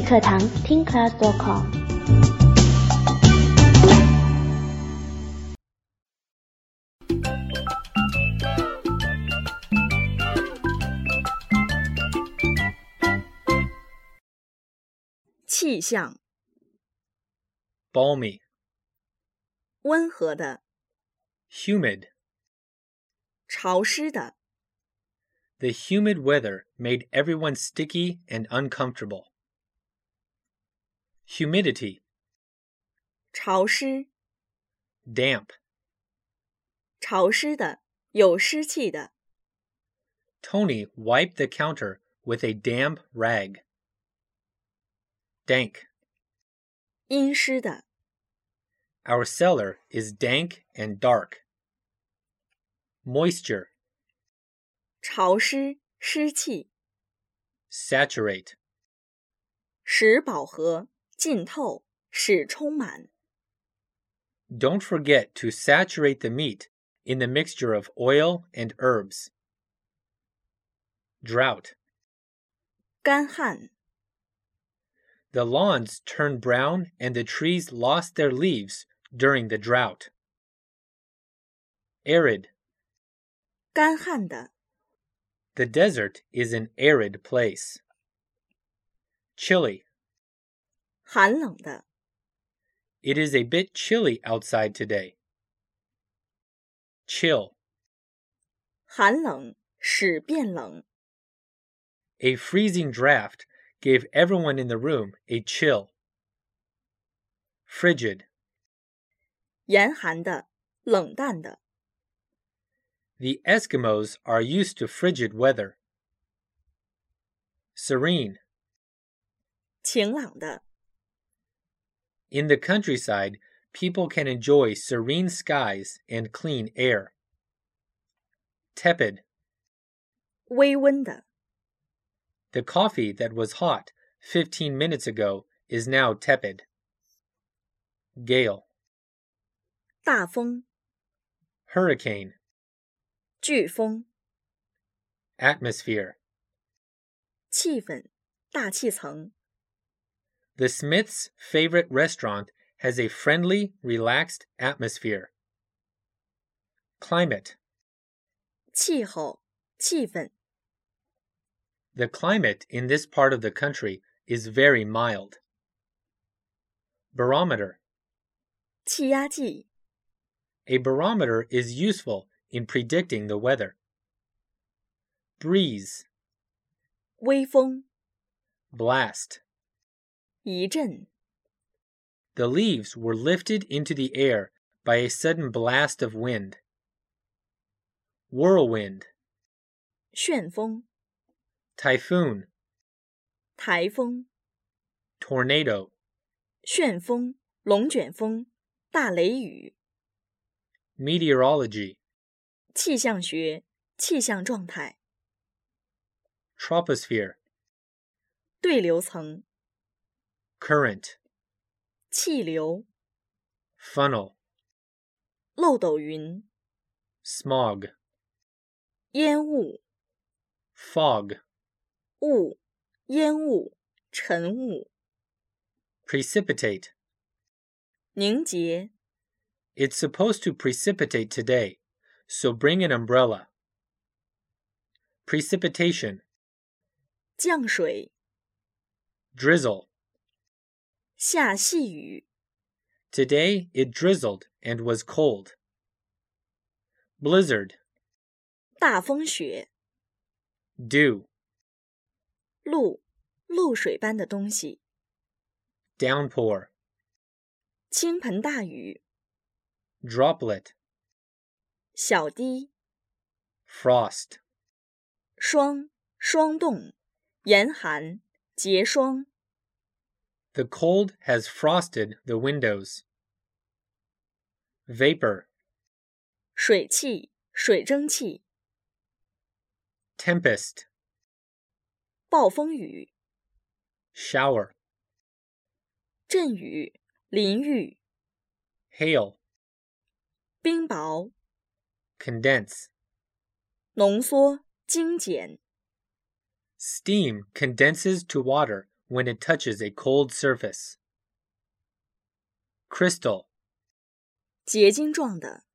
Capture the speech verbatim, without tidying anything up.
语课堂听 class 点 com。 气象 balmy, 温和的 humid. 潮湿的 The humid weather made everyone sticky and uncomfortable. Humidity, 潮湿 damp. 潮湿的有湿气的 Tony wiped the counter with a damp rag. Dank. 阴湿的 Our cellar is dank and dark. Moisture, 潮湿湿气 saturate. 使饱和浸透使充满 Don't forget to saturate the meat in the mixture of oil and herbs. Drought. 干旱 The lawns turned brown and the trees lost their leaves during the drought. Arid. 干旱的 The desert is an arid place. Chilly. 寒冷的 It is a bit chilly outside today. Chill. 寒冷使变冷 A freezing draft gave everyone in the room a chill. Frigid. 严寒的冷淡的 The Eskimos are used to frigid weather. Serene. 晴朗的 In the countryside, people can enjoy serene skies and clean air. Tepid. 微温的 The coffee that was hot fifteen minutes ago is now tepid. Gale. 大风 Hurricane. 飓风 Atmosphere. 气氛大气层 The Smiths' favorite restaurant has a friendly, relaxed atmosphere. Climate. 气候气氛 The climate in this part of the country is very mild. Barometer. 气压计 A barometer is useful in predicting the weather. Breeze. 微风 Blast. 一阵 The leaves were lifted into the air by a sudden blast of wind. Whirlwind. 旋风 Typhoon. 台风 Tornado. 旋风龙卷风大雷雨 Meteorology. 气象学气象状态 Troposphere. 对流层 Current. 气流 Funnel. 漏斗云 Smog. 烟雾 Fog. 雾烟雾晨雾 Precipitate. 凝结 It's supposed to precipitate today, so bring an umbrella. Precipitation. 降水 Drizzle. 下细雨 Today it drizzled and was cold. Blizzard. 大风雪 Dew. 露露水般的东西 Downpour. 倾盆大雨 Droplet. 小滴 Frost. 霜霜冻严寒结霜 The cold has frosted the windows. Vapor. 水汽水蒸气 Tempest. 暴风雨 Shower. 阵雨淋雨 Hail. 冰雹 Condense. 浓缩精简 Steam condenses to water when it touches a cold surface. Crystal. 结晶状的